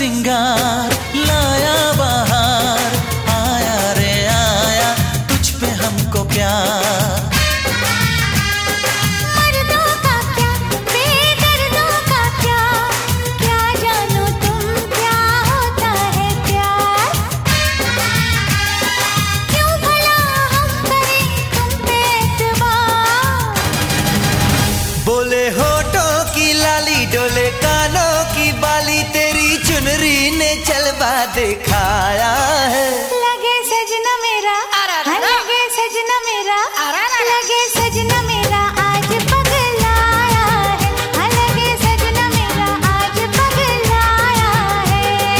सिंगार लाया बहार, आया रे आया तुझ पे हमको प्यार। मर्दों का क्या बेदर्दों का क्या, क्या जानो तुम क्या होता है प्यार। क्यों भला हम करें तुम पे एतबार। बोले होठों की लाली डोले कानों की बाली, तेरी चुनरी ने जलवा दिखाया है। लगे सजना मेरा, लगे सजना मेरा, लगे सजना मेरा आज पगलाया है। लगे सजना मेरा आज पगलाया है।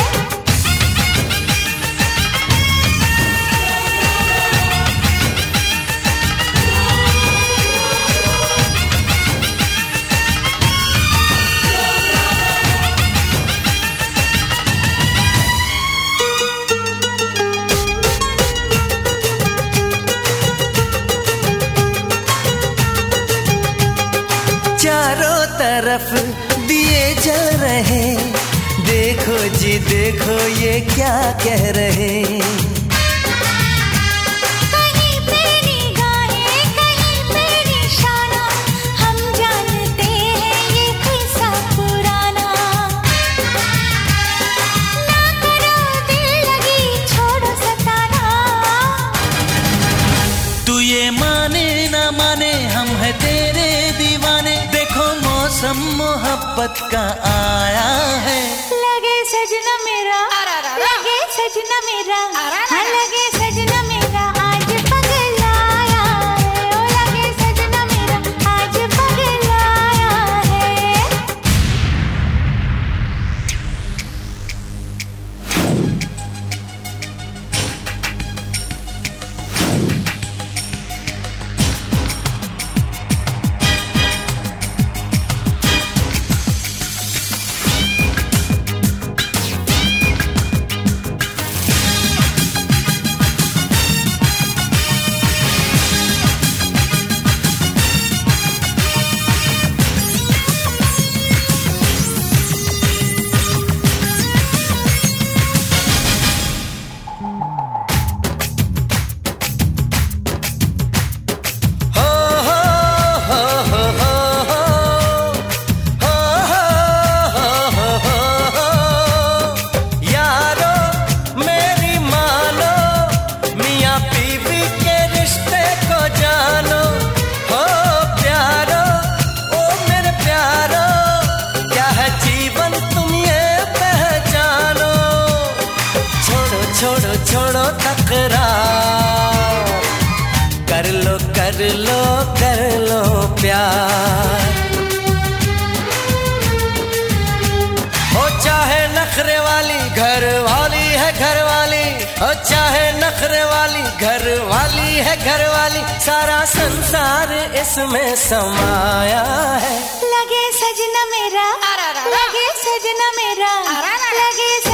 चारों तरफ दिए जल रहे, देखो जी देखो ये क्या कह रहे। कहीं पे निगाहें कहीं पे निशाना, हम जानते हैं ये किस्सा पुराना। ना करो दिल लगी छोड़ो सताना। तू ये माने ना माने हम है तेरे दीवाने, देखो मौसम मोहब्बत का आया है। लगे सजना मेरा, लगे सजना मेरा, लगे सजना मेरा आज पगलाया है। ओ लगे सजना मेरा आज पगलाया है। छोड़ो छोड़ो तकरार, कर लो कर लो कर लो प्यार। हो चाहे नखरे वाली घर वाली है घर वाली, हो चाहे नखरे वाली घर वाली है घर वाली, सारा संसार इसमें समाया है। लगे सजना मेरा, लगे सजना मेरा, लगे